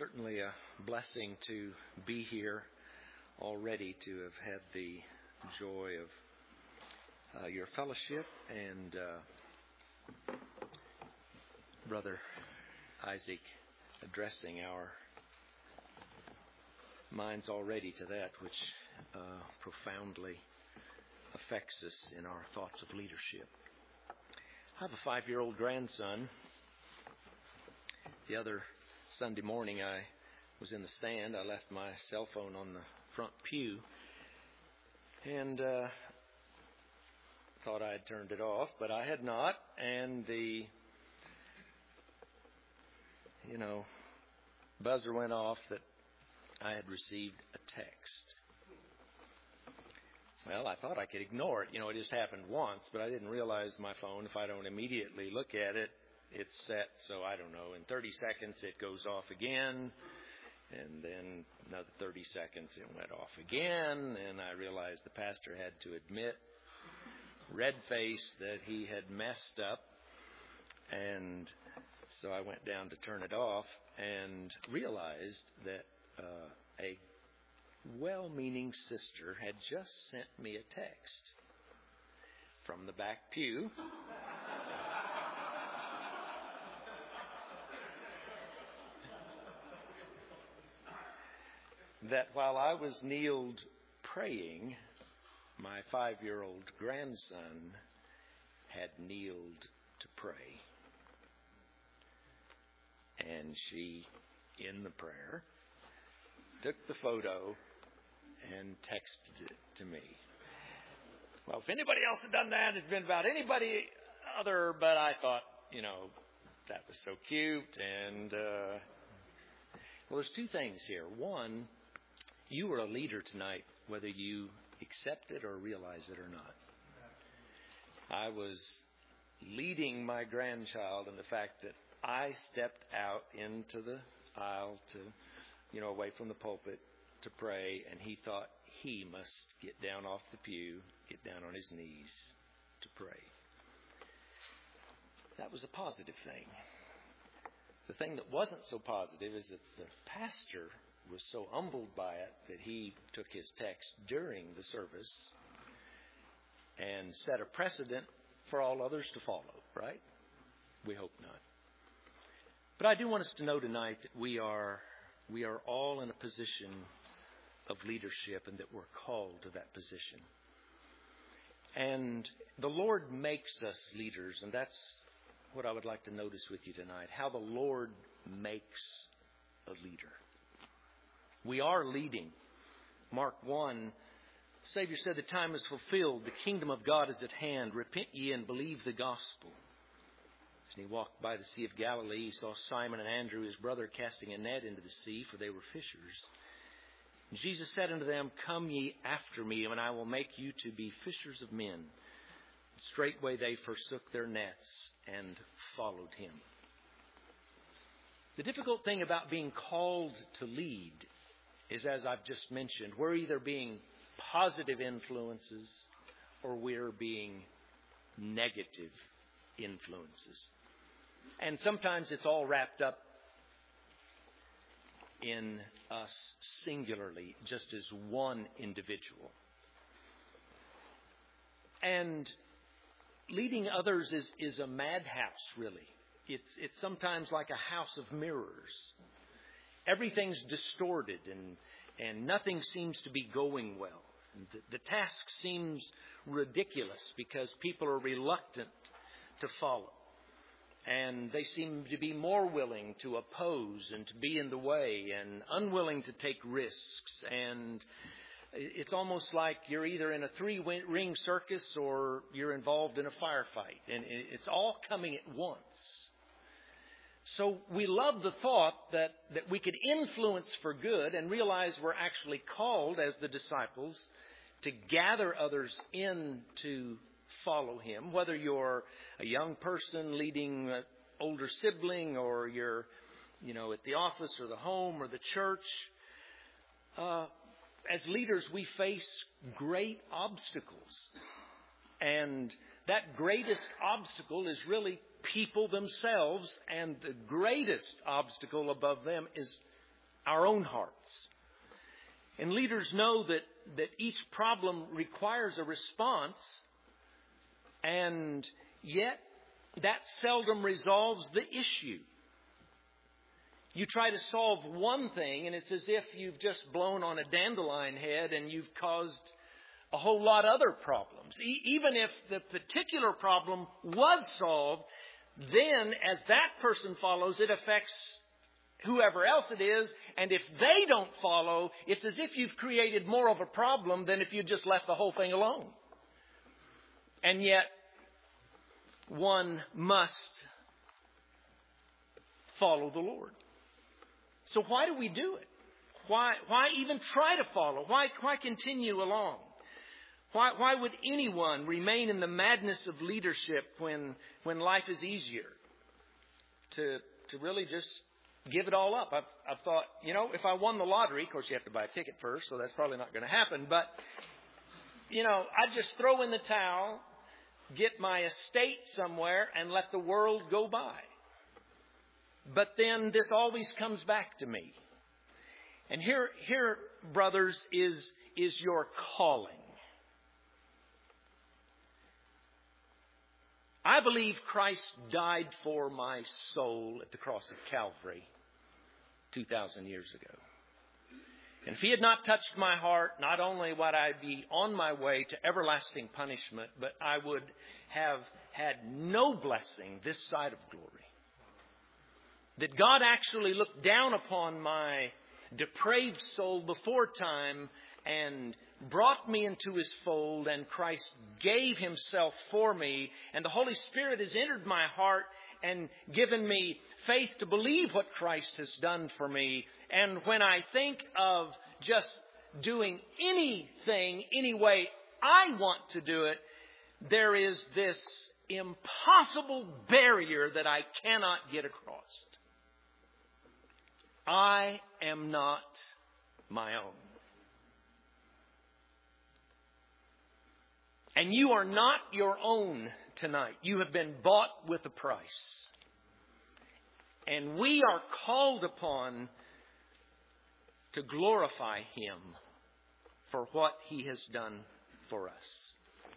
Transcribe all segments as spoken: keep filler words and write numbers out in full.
certainly a blessing to be here already, to have had the joy of uh, your fellowship and uh, Brother Isaac addressing our minds already to that which uh, profoundly affects us in our thoughts of leadership. I have a five-year-old grandson. The other Sunday morning I was in the stand. I left my cell phone on the front pew and uh, thought I had turned it off, but I had not. And the, you know, buzzer went off that I had received a text. Well, I thought I could ignore it. You know, it just happened once, but I didn't realize my phone, if I don't immediately look at it, it's set, so I don't know, in thirty seconds it goes off again, and then another thirty seconds it went off again, and I realized the pastor had to admit, red-faced, that he had messed up, and so I went down to turn it off and realized that uh, a well-meaning sister had just sent me a text from the back pew. That while I was kneeled praying, my five-year-old grandson had kneeled to pray. And she, in the prayer, took the photo and texted it to me. Well, if anybody else had done that, it'd been about anybody other, but I thought, you know, that was so cute. And, uh, well, there's two things here. One, you were a leader tonight, whether you accept it or realize it or not. I was leading my grandchild in the fact that I stepped out into the aisle to, you know, away from the pulpit to pray, and he thought he must get down off the pew, get down on his knees to pray. That was a positive thing. The thing that wasn't so positive is that the pastor was so humbled by it that he took his text during the service and set a precedent for all others to follow, right? We hope not. But I do want us to know tonight that we are we are all in a position of leadership and that we're called to that position. And the Lord makes us leaders, and that's what I would like to notice with you tonight, how the Lord makes a leader. We are leading. Mark one, the Savior said, "The time is fulfilled. The kingdom of God is at hand. Repent ye and believe the gospel." As he walked by the Sea of Galilee, he saw Simon and Andrew, his brother, casting a net into the sea, for they were fishers. And Jesus said unto them, "Come ye after me, and I will make you to be fishers of men." And straightway they forsook their nets and followed him. The difficult thing about being called to lead is, as I've just mentioned, we're either being positive influences or we're being negative influences. And sometimes it's all wrapped up in us singularly, just as one individual. And leading others is, is a madhouse, really. It's, it's sometimes like a house of mirrors. Everything's distorted and, and nothing seems to be going well. The, the task seems ridiculous because people are reluctant to follow. And they seem to be more willing to oppose and to be in the way and unwilling to take risks. And it's almost like you're either in a three-ring circus or you're involved in a firefight. And it's all coming at once. So we love the thought that, that we could influence for good and realize we're actually called as the disciples to gather others in to follow him, whether you're a young person leading an older sibling or you're, you know, at the office or the home or the church. Uh, as leaders, we face great obstacles. And that greatest obstacle is really people themselves, and the greatest obstacle above them is our own hearts. And leaders know that, that each problem requires a response, and yet that seldom resolves the issue. You try to solve one thing, and it's as if you've just blown on a dandelion head and you've caused a whole lot of other problems. E- even if the particular problem was solved, then as that person follows, it affects whoever else it is. And if they don't follow, it's as if you've created more of a problem than if you just left the whole thing alone. And yet, one must follow the Lord. So why do we do it? Why, why even try to follow? Why, why continue along? Why, why would anyone remain in the madness of leadership when, when life is easier? To, to really just give it all up. I've, I've thought, you know, if I won the lottery, of course you have to buy a ticket first, so that's probably not going to happen. But, you know, I'd just throw in the towel, get my estate somewhere, and let the world go by. But then this always comes back to me. And here, here, brothers, is, is your calling. I believe Christ died for my soul at the cross of Calvary two thousand years ago. And if He had not touched my heart, not only would I be on my way to everlasting punishment, but I would have had no blessing this side of glory. That God actually looked down upon my depraved soul before time and brought me into His fold, and Christ gave Himself for me, and the Holy Spirit has entered my heart and given me faith to believe what Christ has done for me. And when I think of just doing anything any way I want to do it, there is this impossible barrier that I cannot get across. I am not my own. And you are not your own tonight. You have been bought with a price. And we are called upon to glorify Him for what He has done for us.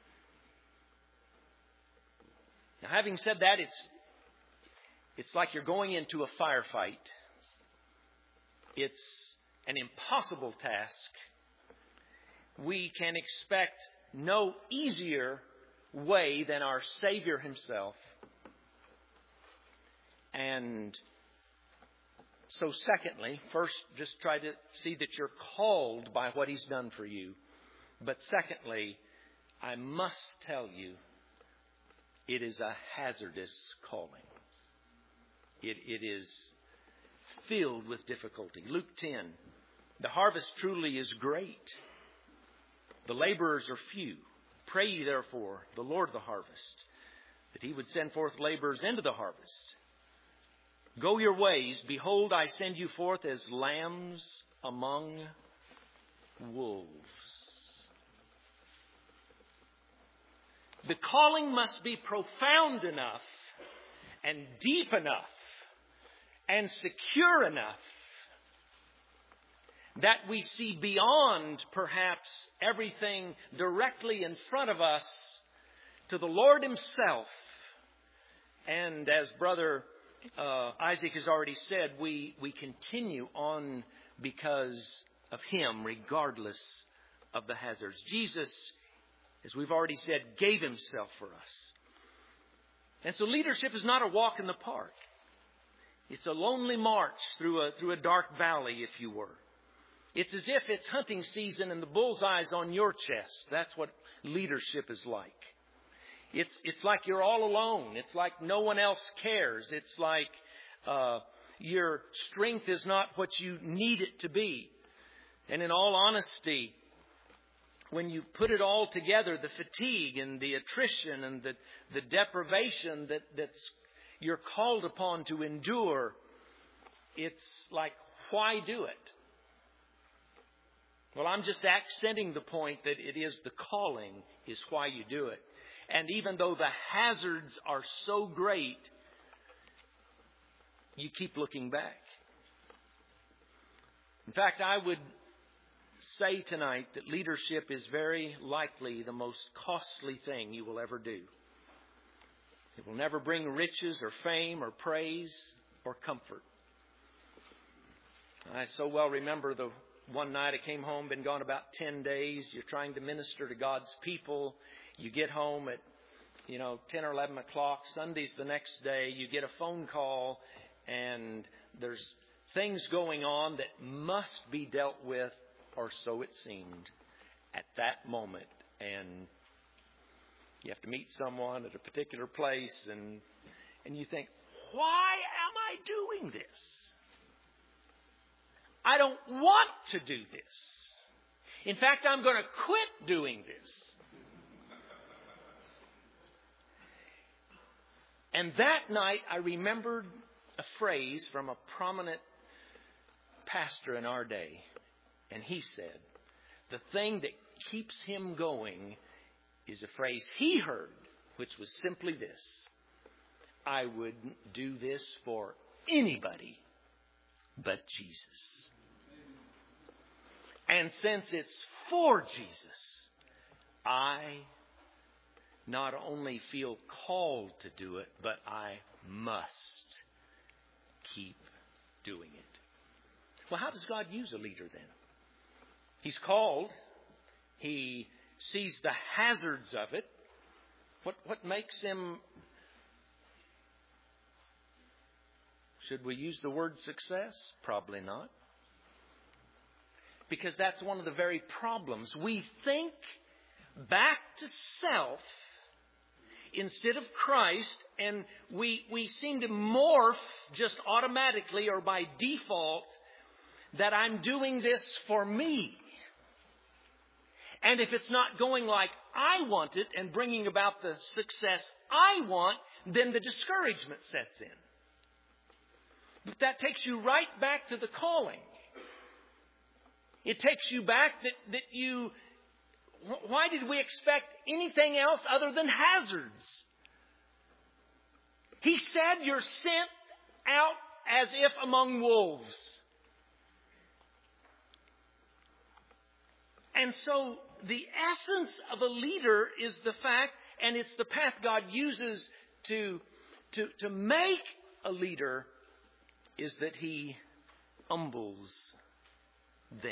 Now, having said that, it's, it's like you're going into a firefight. It's an impossible task. We can expect no easier way than our Savior Himself. And so secondly, first just try to see that you're called by what He's done for you. But secondly, I must tell you, it is a hazardous calling. It, it is filled with difficulty. Luke ten, the harvest truly is great. The laborers are few. Pray ye therefore the Lord of the harvest, that He would send forth laborers into the harvest. Go your ways. Behold, I send you forth as lambs among wolves. The calling must be profound enough and deep enough and secure enough that we see beyond perhaps everything directly in front of us to the Lord Himself. And as Brother uh, Isaac has already said, we, we continue on because of Him, regardless of the hazards. Jesus, as we've already said, gave Himself for us. And so leadership is not a walk in the park. It's a lonely march through a, through a dark valley, if you were. It's as if it's hunting season and the bullseye's on your chest. That's what leadership is like. It's, it's like you're all alone. It's like no one else cares. It's like uh, your strength is not what you need it to be. And in all honesty, when you put it all together, the fatigue and the attrition and the, the deprivation that, that's you're called upon to endure, it's like, why do it? Well, I'm just accenting the point that it is the calling is why you do it. And even though the hazards are so great, you keep looking back. In fact, I would say tonight that leadership is very likely the most costly thing you will ever do. It will never bring riches or fame or praise or comfort. I so well remember the one night I came home, been gone about ten days. You're trying to minister to God's people. You get home at, you know, ten or eleven o'clock. Sunday's the next day. You get a phone call and there's things going on that must be dealt with, or so it seemed at that moment. And you have to meet someone at a particular place and and you think, why am I doing this? I don't want to do this. In fact, I'm going to quit doing this. And that night, I remembered a phrase from a prominent pastor in our day. And he said, the thing that keeps him going is a phrase he heard, which was simply this: I wouldn't do this for anybody but Jesus. And since it's for Jesus, I not only feel called to do it, but I must keep doing it. Well, how does God use a leader then? He's called. He sees the hazards of it. What, what makes him, should we use the word success? Probably not. Because that's one of the very problems. We think back to self instead of Christ, and we we seem to morph just automatically or by default that I'm doing this for me. And if it's not going like I want it and bringing about the success I want, then the discouragement sets in. But that takes you right back to the calling. It takes you back that, that you, why did we expect anything else other than hazards? He said you're sent out as if among wolves. And so the essence of a leader is the fact, and it's the path God uses to, to, to make a leader, is that He humbles them.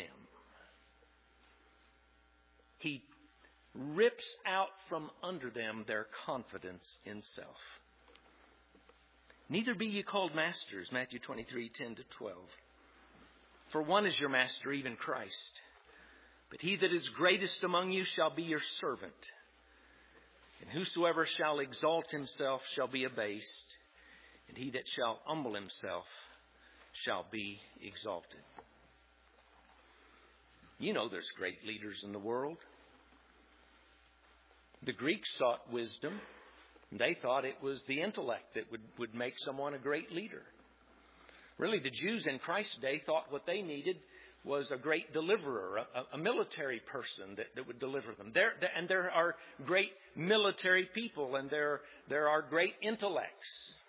He rips out from under them their confidence in self. Neither be ye called masters, Matthew twenty-three, ten to twelve. For one is your master, even Christ. But he that is greatest among you shall be your servant. And whosoever shall exalt himself shall be abased. And he that shall humble himself shall be exalted. You know there's great leaders in the world. The Greeks sought wisdom. They thought it was the intellect that would, would make someone a great leader. Really, the Jews in Christ's day thought what they needed was a great deliverer, a, a military person that, that would deliver them. There, and there are great military people, and there, there are great intellects.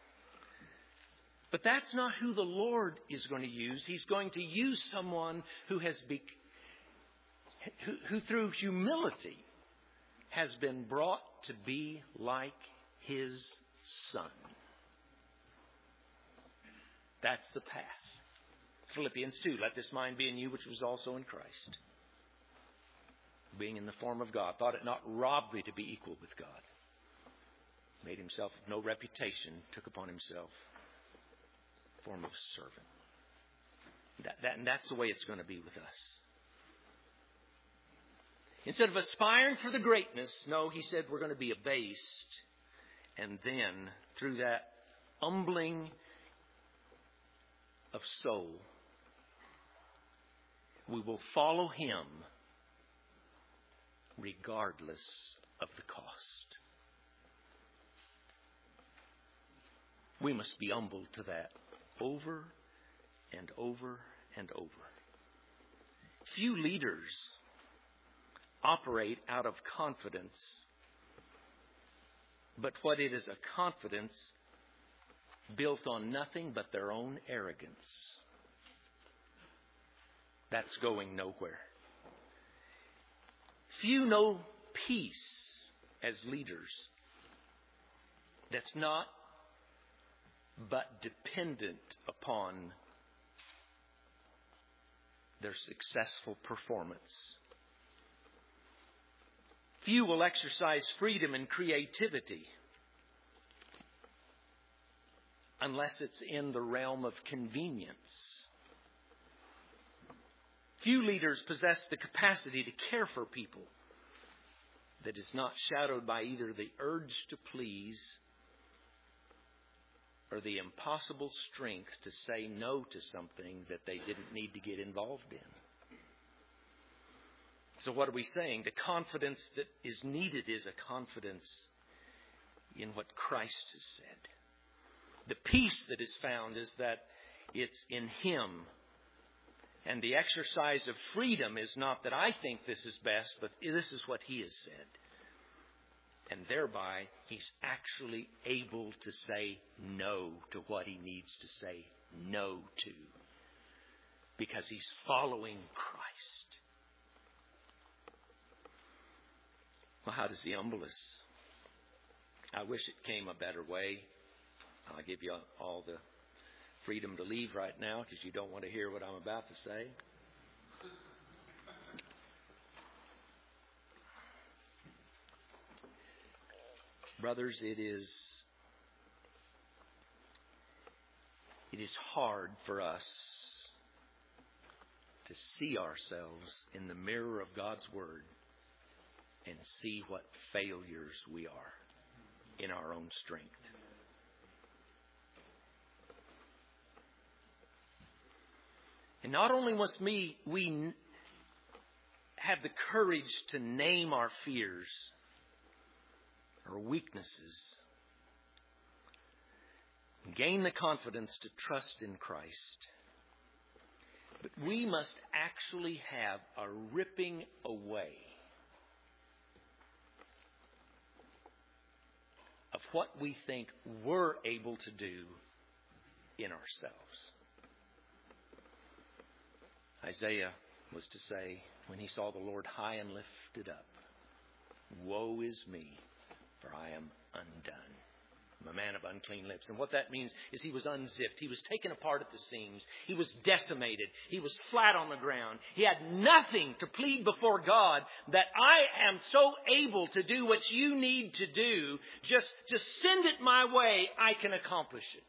But that's not who the Lord is going to use. He's going to use someone who has be, who, who through humility has been brought to be like His Son. That's the path. Philippians two, let this mind be in you which was also in Christ. Being in the form of God, thought it not robbery to be equal with God. Made himself of no reputation, took upon himself the form of servant. That, that, and that's the way it's going to be with us. Instead of aspiring for the greatness, no, he said we're going to be abased. And then, through that humbling of soul, we will follow Him regardless of the cost. We must be humbled to that over and over and over. Few leaders operate out of confidence, but what it is a confidence built on nothing but their own arrogance. That's going nowhere. Few know peace as leaders that's not but dependent upon their successful performance. Few will exercise freedom and creativity unless it's in the realm of convenience. Few leaders possess the capacity to care for people that is not shadowed by either the urge to please or the impossible strength to say no to something that they didn't need to get involved in. So what are we saying? The confidence that is needed is a confidence in what Christ has said. The peace that is found is that it's in Him. And the exercise of freedom is not that I think this is best, but this is what He has said. And thereby, He's actually able to say no to what He needs to say no to. Because He's following Christ. Well, how does He humble us? I wish it came a better way. I'll give you all the freedom to leave right now because you don't want to hear what I'm about to say. Brothers, it is it is hard for us to see ourselves in the mirror of God's Word and see what failures we are in our own strength. And not only must we, we have the courage to name our fears or weaknesses, gain the confidence to trust in Christ, but we must actually have a ripping away of what we think we're able to do in ourselves. Isaiah was to say, when he saw the Lord high and lifted up, woe is me, for I am undone. I'm a man of unclean lips. And what that means is he was unzipped. He was taken apart at the seams. He was decimated. He was flat on the ground. He had nothing to plead before God that I am so able to do what you need to do. Just, just send it my way. I can accomplish it.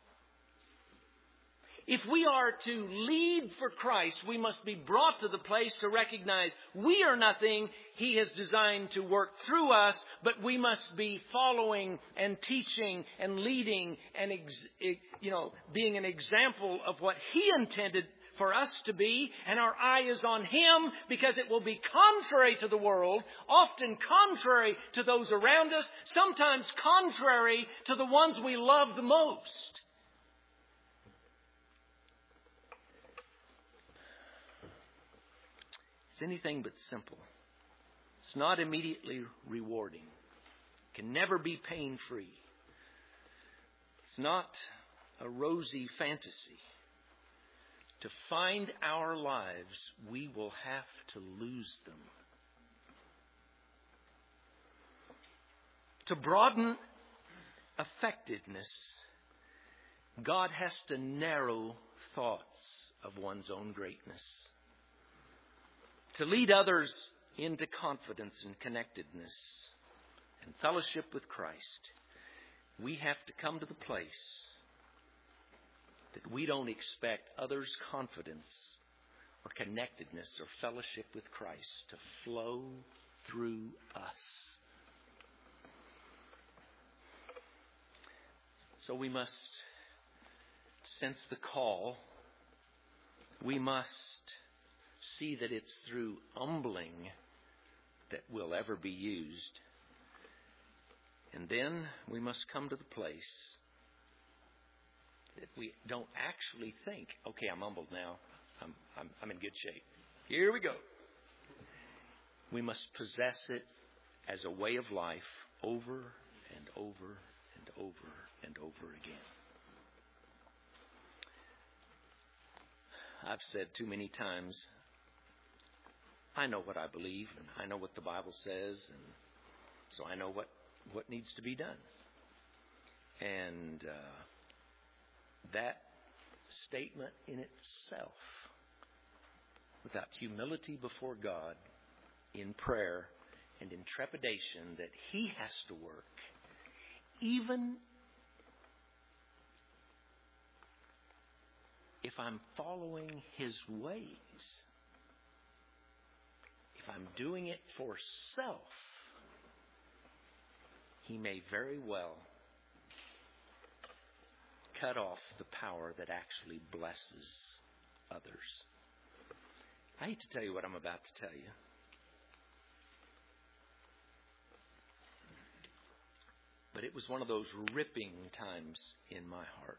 If we are to lead for Christ, we must be brought to the place to recognize we are nothing He has designed to work through us, but we must be following and teaching and leading and, you know, being an example of what He intended for us to be. And our eye is on Him because it will be contrary to the world, often contrary to those around us, sometimes contrary to the ones we love the most. It's anything but simple. It's not immediately rewarding. It can never be pain-free. It's not a rosy fantasy. To find our lives, we will have to lose them. To broaden effectiveness, God has to narrow thoughts of one's own greatness. To lead others into confidence and connectedness and fellowship with Christ, we have to come to the place that we don't expect others' confidence or connectedness or fellowship with Christ to flow through us. So we must sense the call. We must see that it's through humbling that we'll ever be used. And then we must come to the place that we don't actually think, okay, I'm humbled now. I'm, I'm, I'm in good shape. Here we go. We must possess it as a way of life over and over and over and over again. I've said too many times I know what I believe, and I know what the Bible says, and so I know what, what needs to be done. And uh, that statement in itself, without humility before God, in prayer and in trepidation that He has to work, even if I'm following His ways, if I'm doing it for self, He may very well cut off the power that actually blesses others. I hate to tell you what I'm about to tell you. But it was one of those ripping times in my heart.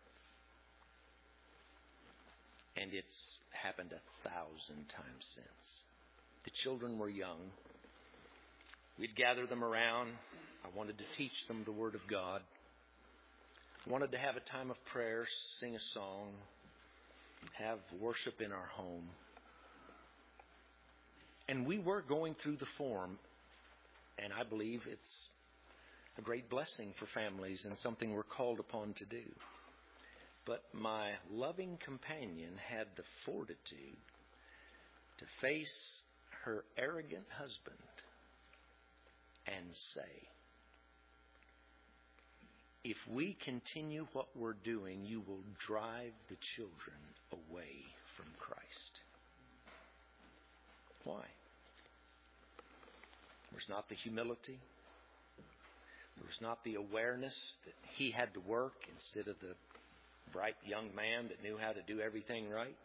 And it's happened a thousand times since. The children were young. We'd gather them around. I wanted to teach them the Word of God. I wanted to have a time of prayer, sing a song, have worship in our home. And we were going through the form, and I believe it's a great blessing for families and something we're called upon to do. But my loving companion had the fortitude to face her arrogant husband and say, if we continue what we're doing, you will drive the children away from Christ. Why? There's not the humility. There was not the awareness that he had to work instead of the bright young man that knew how to do everything right.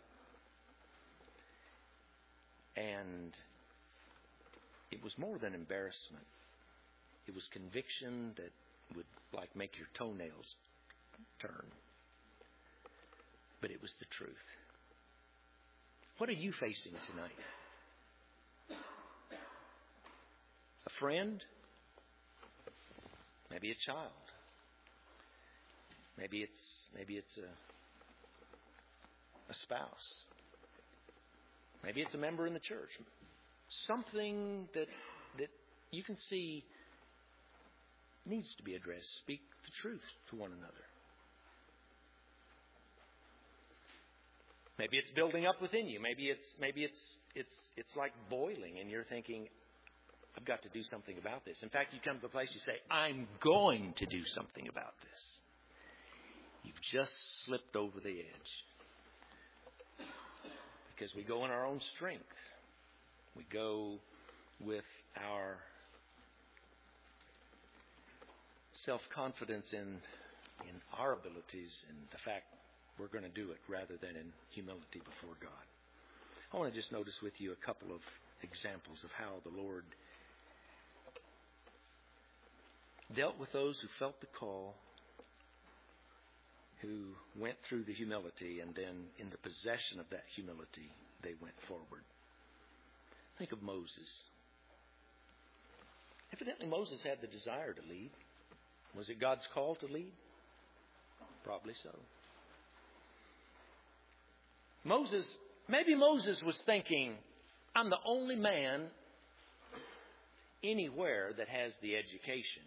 And it was more than embarrassment. It was conviction that would like make your toenails turn. But it was the truth. What are you facing tonight? A friend? Maybe a child. Maybe it's maybe it's a a spouse. Maybe it's a member in the church. Something that that you can see needs to be addressed. Speak the truth to one another. Maybe it's building up within you. Maybe it's maybe it's it's it's like boiling, and you're thinking, I've got to do something about this. In fact, you come to a place you say, I'm going to do something about this. You've just slipped over the edge. Because we go in our own strength. We go with our self-confidence in, in our abilities and the fact we're going to do it rather than in humility before God. I want to just notice with you a couple of examples of how the Lord dealt with those who felt the call, who went through the humility, and then in the possession of that humility, they went forward. Think of Moses. Evidently, Moses had the desire to lead. Was it God's call to lead? Probably so. Moses, maybe Moses was thinking, I'm the only man anywhere that has the education.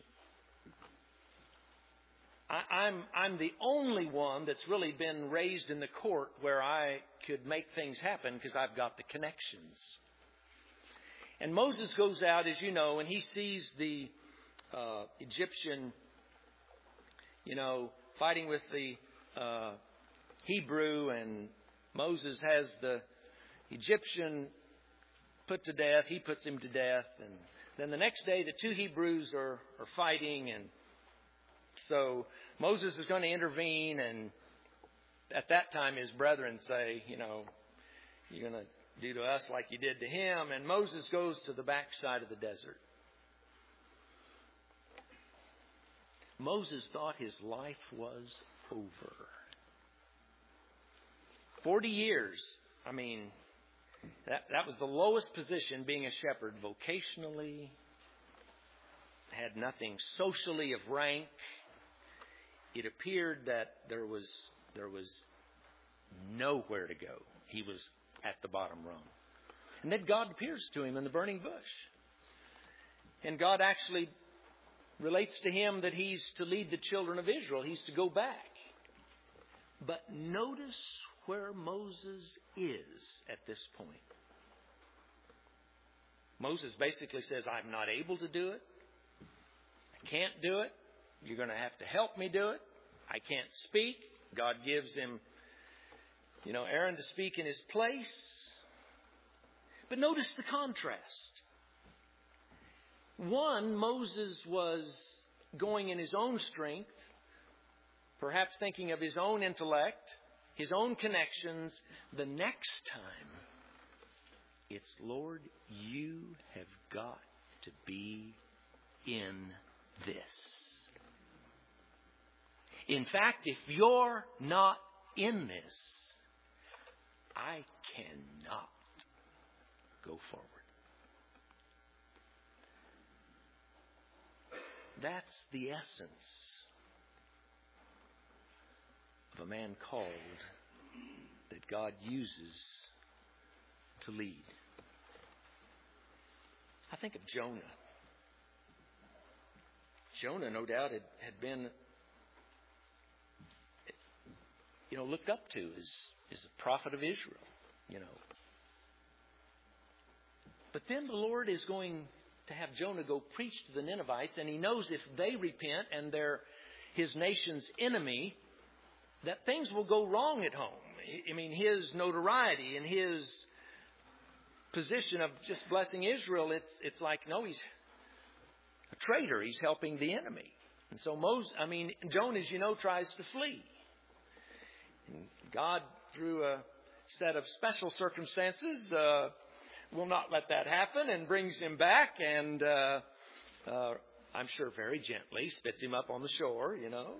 I, I'm, I'm the only one that's really been raised in the court where I could make things happen because I've got the connections. And Moses goes out, as you know, and he sees the uh, Egyptian, you know, fighting with the uh, Hebrew, and Moses has the Egyptian put to death. He puts him to death. And then the next day, the two Hebrews are, are fighting, and so Moses is going to intervene, and at that time his brethren say, you know, you're going to do to us like you did to him. And Moses goes to the backside of the desert. Moses thought his life was over. Forty years. I mean, that, that was the lowest position, being a shepherd vocationally. Had nothing socially of rank. It appeared that there was there was nowhere to go. He was at the bottom rung. And then God appears to him in the burning bush. And God actually relates to him that he's to lead the children of Israel. He's to go back. But notice where Moses is at this point. Moses basically says, I'm not able to do it. I can't do it. You're going to have to help me do it. I can't speak. God gives him, you know, Aaron to speak in his place. But notice the contrast. One, Moses was going in his own strength, perhaps thinking of his own intellect, his own connections. The next time, it's, Lord, you have got to be in this. In fact, if you're not in this, I cannot go forward. That's the essence of a man called that God uses to lead. I think of Jonah. Jonah, no doubt, had, had been, you know, looked up to as, as a prophet of Israel, you know. But then the Lord is going to have Jonah go preach to the Ninevites, and he knows if they repent and they're his nation's enemy, that things will go wrong at home. I mean, his notoriety and his position of just blessing Israel, it's it's like, no, he's a traitor. He's helping the enemy. And so Moses, I mean, Jonah, as you know, tries to flee. And God, through a set of special circumstances, uh, will not let that happen and brings him back and, uh, uh, I'm sure very gently, spits him up on the shore, you know.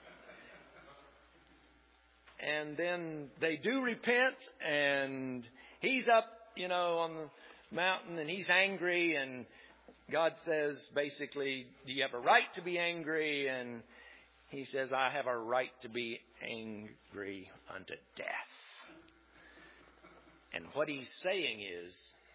And then they do repent, and he's up, you know, on the mountain, and he's angry, and God says, basically, do you have a right to be angry? And he says, I have a right to be angry unto death. And what he's saying is,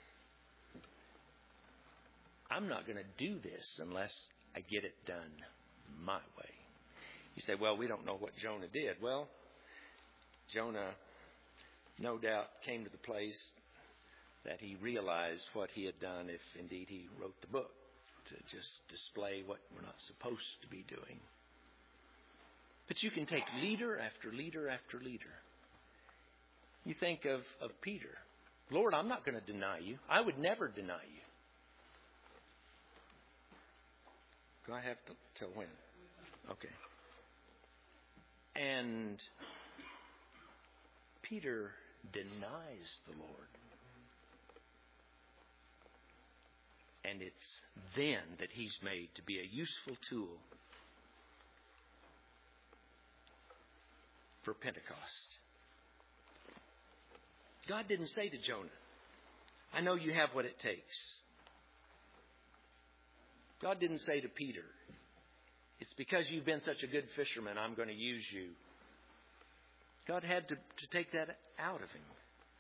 I'm not going to do this unless I get it done my way. You say, well, we don't know what Jonah did. Well, Jonah, no doubt, came to the place that he realized what he had done if indeed he wrote the book, to just display what we're not supposed to be doing. But you can take leader after leader after leader. You think of, of Peter. Lord, I'm not going to deny you. I would never deny you. Do I have to till when? Okay. And Peter denies the Lord. And it's then that he's made to be a useful tool for Pentecost. God didn't say to Jonah, I know you have what it takes. God didn't say to Peter, it's because you've been such a good fisherman, I'm going to use you. God had to, to take that out of him.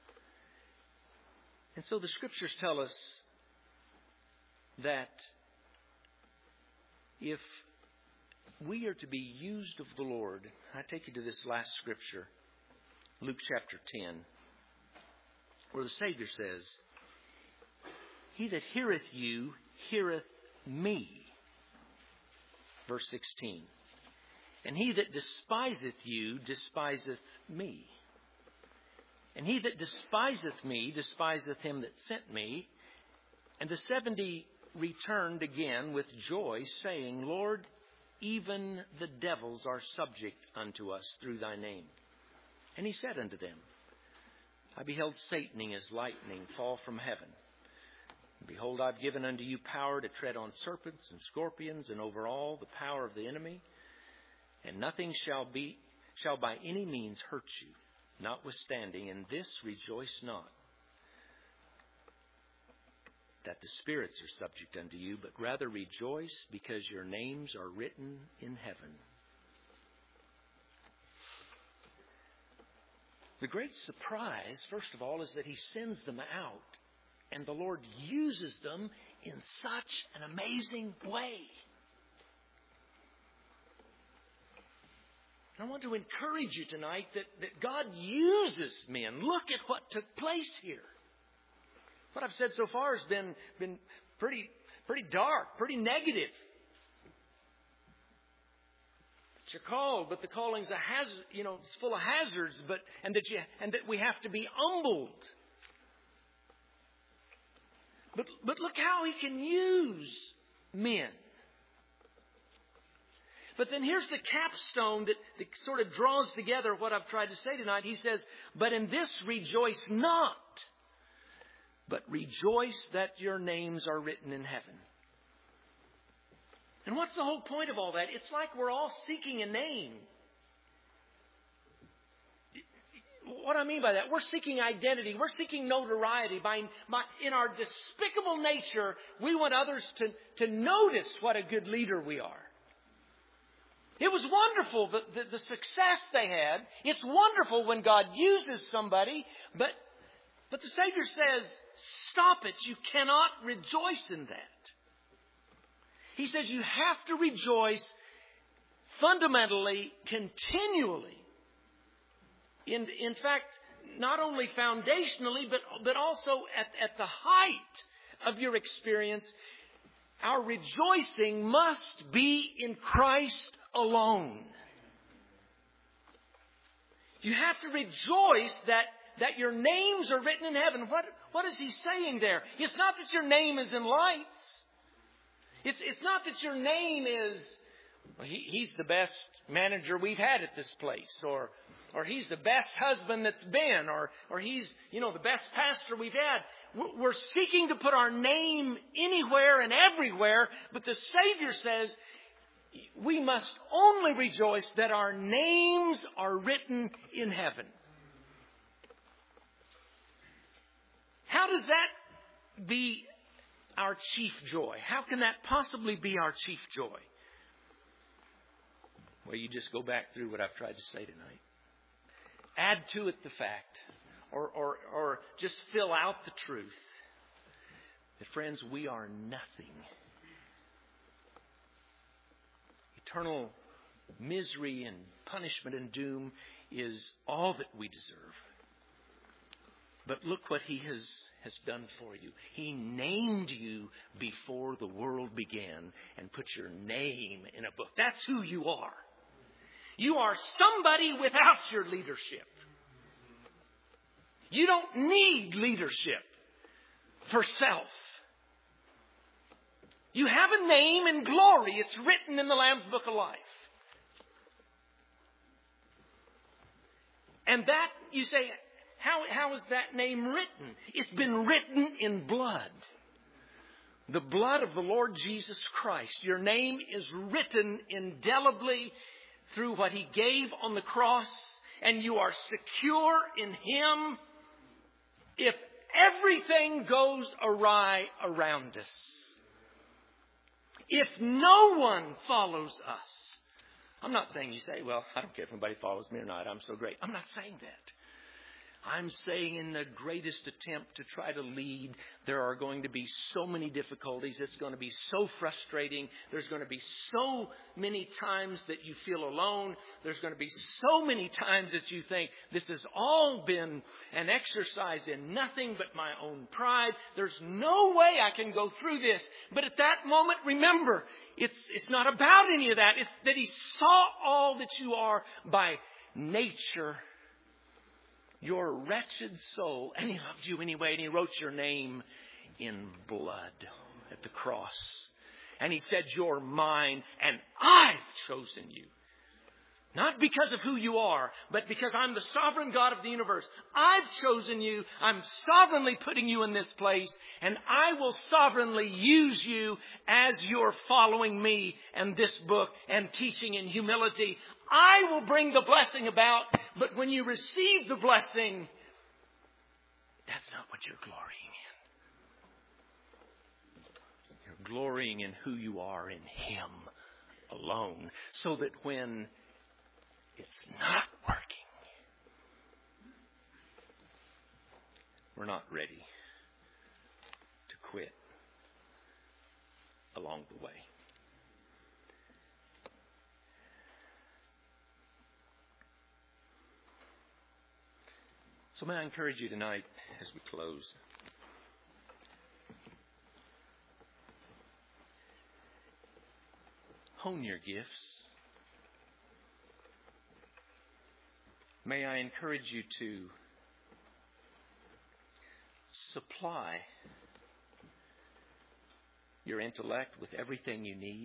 And so the scriptures tell us that if we are to be used of the Lord, I take you to this last scripture, Luke chapter ten, where the Savior says, he that heareth you heareth me. Verse sixteen. And he that despiseth you despiseth me. And he that despiseth me despiseth him that sent me. And the seventy returned again with joy, saying, Lord, even the devils are subject unto us through thy name. And he said unto them, I beheld Satan as lightning fall from heaven. And behold, I've given unto you power to tread on serpents and scorpions, and over all the power of the enemy, and nothing shall be shall by any means hurt you. Notwithstanding, in this rejoice not, that the spirits are subject unto you, but rather rejoice because your names are written in heaven. The great surprise, first of all, is that he sends them out And the Lord uses them in such an amazing way. I want to encourage you tonight that, that God uses men. Look at what took place here. What I've said so far has been, been pretty, pretty dark, pretty negative. But you're called, but the calling's a hazard, you know, it's full of hazards, but and that you and that we have to be humbled. But but look how He can use men. But then here's the capstone that, that sort of draws together what I've tried to say tonight. He says, but in this rejoice not, but rejoice that your names are written in heaven. And what's the whole point of all that? It's like we're all seeking a name. What I mean by that, we're seeking identity. We're seeking notoriety. By, by in our despicable nature, we want others to, to notice what a good leader we are. It was wonderful, the, the, the success they had. It's wonderful when God uses somebody, but, but the Savior says, stop it. You cannot rejoice in that. He says you have to rejoice fundamentally, continually. In, in fact, not only foundationally, but, but also at, at the height of your experience. Our rejoicing must be in Christ alone. You have to rejoice that, that your names are written in heaven. What, what is He saying there? It's not that your name is in lights. It's, it's not that your name is, well, he, he's the best manager we've had at this place, or or he's the best husband that's been, or or he's, you know, the best pastor we've had. We're seeking to put our name anywhere and everywhere, but the Savior says we must only rejoice that our names are written in heaven. How does that be our chief joy? How can that possibly be our chief joy? Well, you just go back through what I've tried to say tonight. Add to it the fact, or, or, or just fill out the truth, that, friends, we are nothing. Eternal misery and punishment and doom is all that we deserve. But look what He has, has done for you. He named you before the world began and put your name in a book. That's who you are. You are somebody without your leadership. You don't need leadership for self. You have a name and glory. It's written in the Lamb's Book of Life. And that, you say, how, how is that name written? It's been written in blood. The blood of the Lord Jesus Christ. Your name is written indelibly through what He gave on the cross, and you are secure in Him if everything goes awry around us. If no one follows us. I'm not saying you say, well, I don't care if anybody follows me or not. I'm so great. I'm not saying that. I'm saying in the greatest attempt to try to lead, there are going to be so many difficulties. It's going to be so frustrating. There's going to be so many times that you feel alone. There's going to be so many times that you think this has all been an exercise in nothing but my own pride. There's no way I can go through this. But at that moment, remember, it's, it's not about any of that. It's that He saw all that you are by nature. Your wretched soul. And He loved you anyway. And He wrote your name in blood at the cross. And He said, you're mine and I've chosen you. Not because of who you are, but because I'm the sovereign God of the universe. I've chosen you. I'm sovereignly putting you in this place. And I will sovereignly use you as you're following me and this book and teaching in humility. I will bring the blessing about. But when you receive the blessing, that's not what you're glorying in. You're glorying in who you are in Him alone. So that when it's not working, we're not ready quit along the way. So may I encourage you tonight as we close. Hone your gifts. May I encourage you to supply your intellect with everything you need.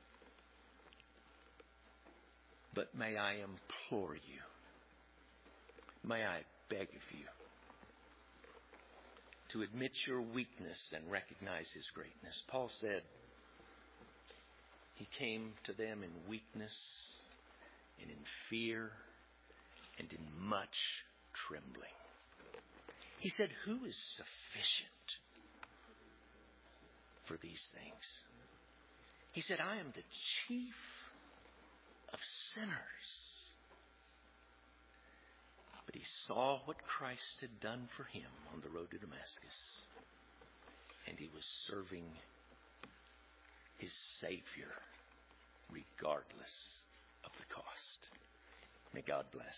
But may I implore you, may I beg of you to admit your weakness and recognize His greatness. Paul said He came to them in weakness and in fear and in much trembling. He said, who is sufficient for these things? He said, I am the chief of sinners. But he saw what Christ had done for him on the road to Damascus. And he was serving his Savior regardless of the cost. May God bless.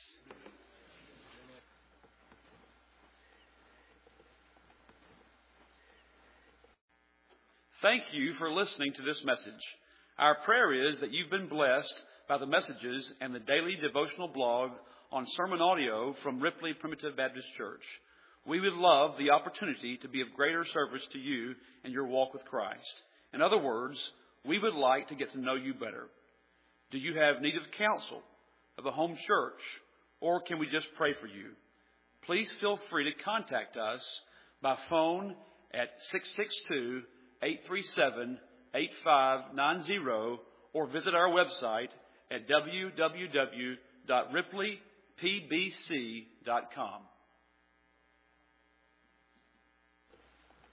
Thank you for listening to this message. Our prayer is that you've been blessed by the messages and the daily devotional blog on sermon audio from Ripley Primitive Baptist Church. We would love the opportunity to be of greater service to you in your walk with Christ. In other words, we would like to get to know you better. Do you have need of counsel, of a home church, or can we just pray for you? Please feel free to contact us by phone at six six two, eight three seven, eight five nine zero or visit our website at w w w dot ripley p b c dot com.